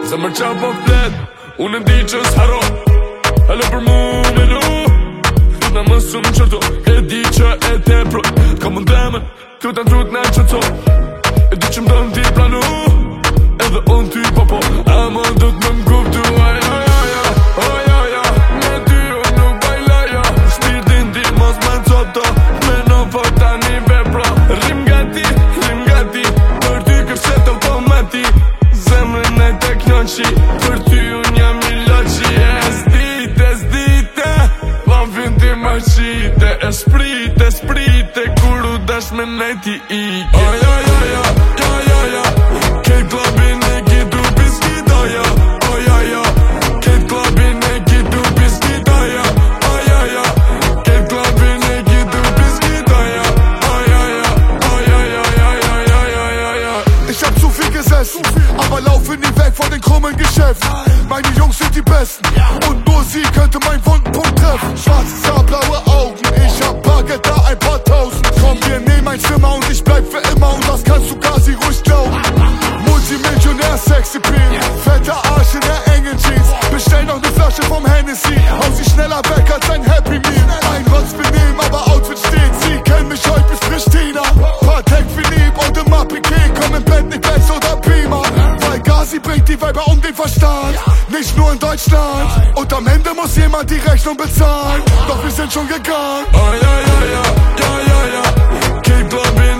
Zemër qa po flet, unë e di që s'haro. Hale për mu me lu, në më shumë qërto. E di që e te pro, ka mund temen, kjo të ndrut në qëto. E di që më dënë ti pranu, edhe unë ty po ama do të më m'kuptu, me ty unë nuk bajlaja. Shpirtin ti mos me n'coto, me në fort tani vepra. Rim gati, për ty kërset automati. Zemrën e tek njënqi, për ty unë jam i loqi. Esdite, vam vindi ma qite. Esprite, kur u dash me nejti ike. Kejt klabin e kitu piskit, Kejt klabin e kitu piskit, Kejt klabin e kitu piskit, Ich hab zu viel gesessen, aber laufe nie weg von den krummen Geschäften. Meine Jungs sind die Besten und nur sie könnte meinen Wundenpunkt treffen. Schwarzes Haar, blaue Augen, ich hab Bargeld da, ein paar tausend. Komm, wir nehmen ein Zimmer und ich bleib für immer und das kannst du quasi ruhig glauben. Multimillionär, sexy Pin, fetter Arsch in der engen Jeans. Bestell noch ne Flasche vom Hennessy, hau sie schneller weg als ein Happy Meal. Ein Rotzbenehmen, aber Outfit steht, sie kennen mich heute bis Pristina. Patek Philippe und im Piquet, komm im Bett nicht Benz oder Beamer. Weil Gazi bringt die Weiber um den Verstand, nicht nur in Deutschland. Und am Ende muss jemand die Rechnung bezahlen, doch wir sind schon gegangen. Kejt klabin